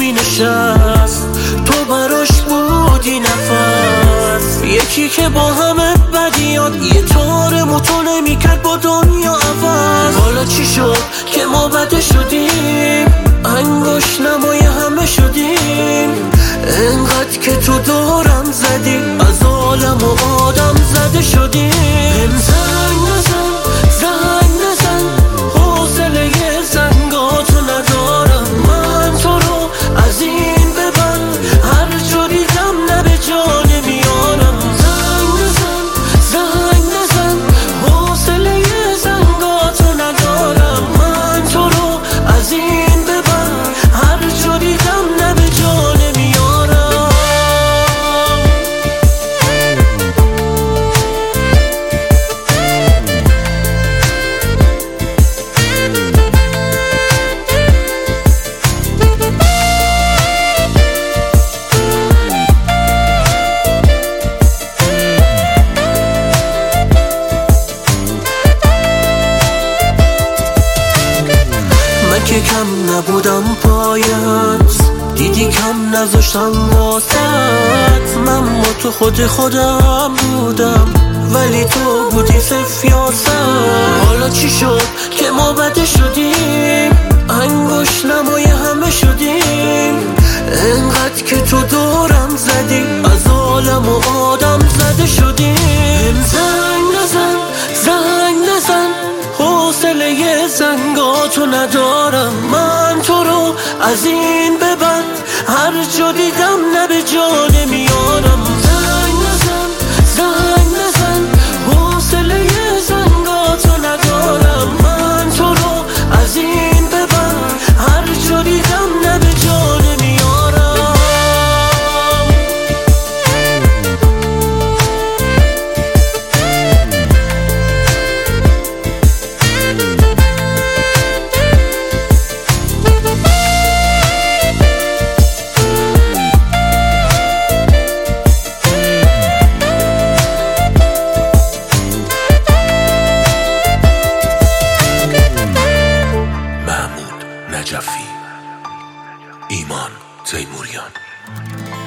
می نشست، تو براش بودی نفس. یکی که با همه بدیات یه تار موتو نمیکرد با دنیا عوض. حالا چی شد که ما بده شدیم، انگوش نمای همه شدیم. انقدر که تو دورم زدی، از عالم و آدم زده شدیم. زنگ نزن، زنگ نزن، حوصله زنگاتو ندارم. من تو رو از این به بعد هر جا دیدم نه به جا نمیارم. زنگ نزن، زنگ نزن، حوصله زنگاتو ندارم. من تو رو از این به بعد هر جا دیدم نه به جا نمیارم. من که کم نبودم پایت، دیدی کم نذاشتم واسط. من با تو خودم بودم، ولی تو بودی سفیاست. حالا چی شد که ما بده شدیم، انگوش نمای همه شدیم. انقدر که تو دورم زدی، از عالم و آدم زده شدیم. زنگ نزن، زنگ نزن، حوصله زنگاتو ندارم. من تو رو از این به بعد هر جا دیدم نه به جا نمیارم. زنگ نزن، زنگ نزن، حوصله زنگاتو ندارم. من تو رو از این به بعد هر جا دیدم نه به جا نمیارم. نجفی، ایمان تیموریان.